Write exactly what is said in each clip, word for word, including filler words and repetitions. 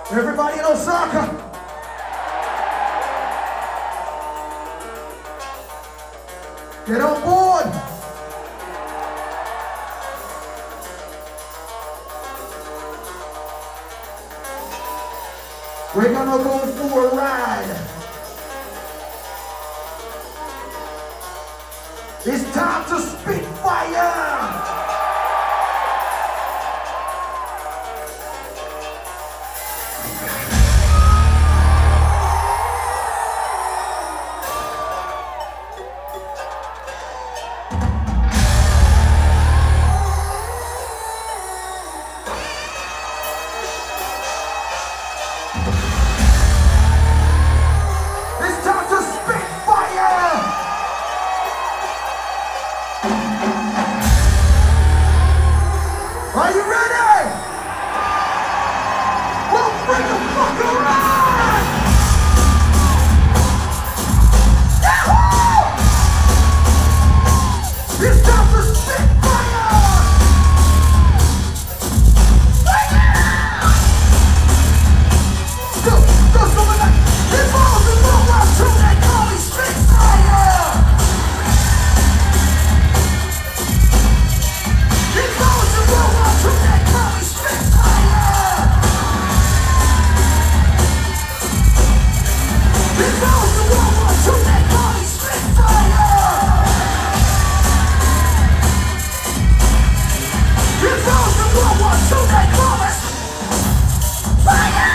Everybody in Osaka, get on board. We're gonna go for a ride. It's time to spit fire. It's time to spit fire. Are you ready? We'll bring the fuck around! Yahoo! It's time to spit fire! Fire! Go, go, go, go, go! It's all the world out to they call me spit fire! It's all the world out to they call me spit fire! It's all the world out to they call me spit fire! It's all the world out to they call me fire!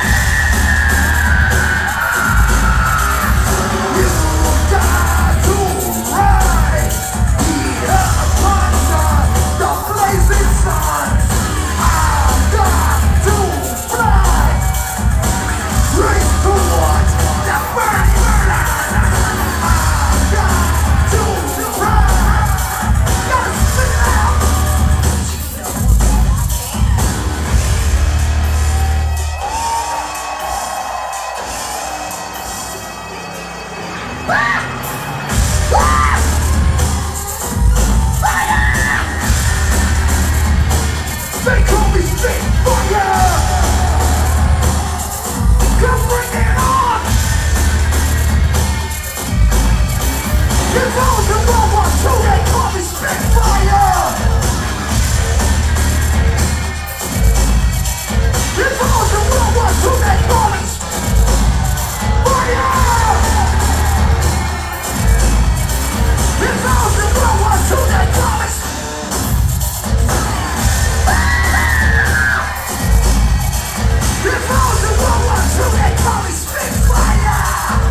You got to ride the thunder, the blazing sun. I've got to fly, race towards the burning land. I've got to ride, gotta spit it out. Ah! Ah! Fire! They call me spit fire! Come bring it on! It's all the World War Two, they call me spit fire! It's all the World War Two, they call me fire! It's all the World War Two, they call me It's all the World War Two, they call me spit fire!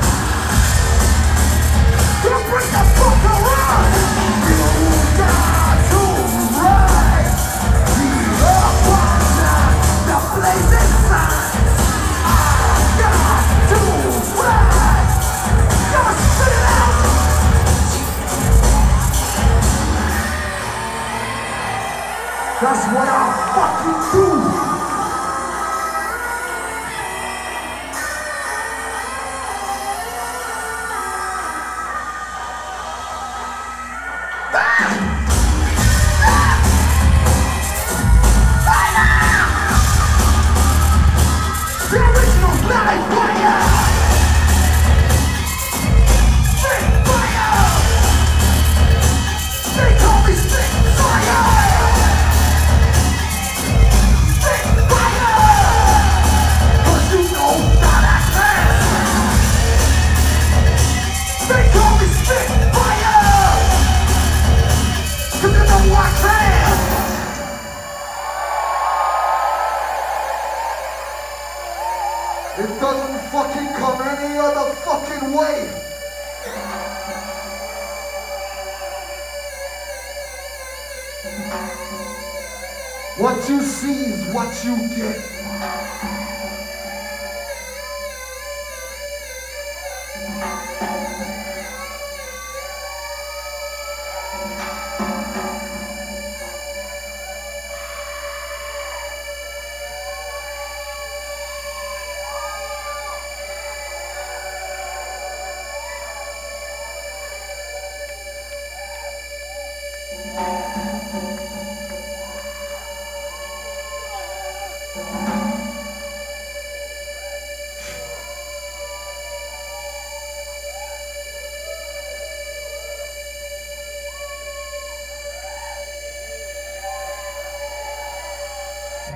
Don't bring the fuck around! You got to ride the thunder, the blazing sun. I've got to ride. Gotta spit it out! That's what I fucking do! The original live fire! Spit fire! They call me spit fire! Spit fire! 'Cause you know that I can! They call me spit fire! 'Cause you know I can! It doesn't fucking come any other fucking way. What you see is what you get.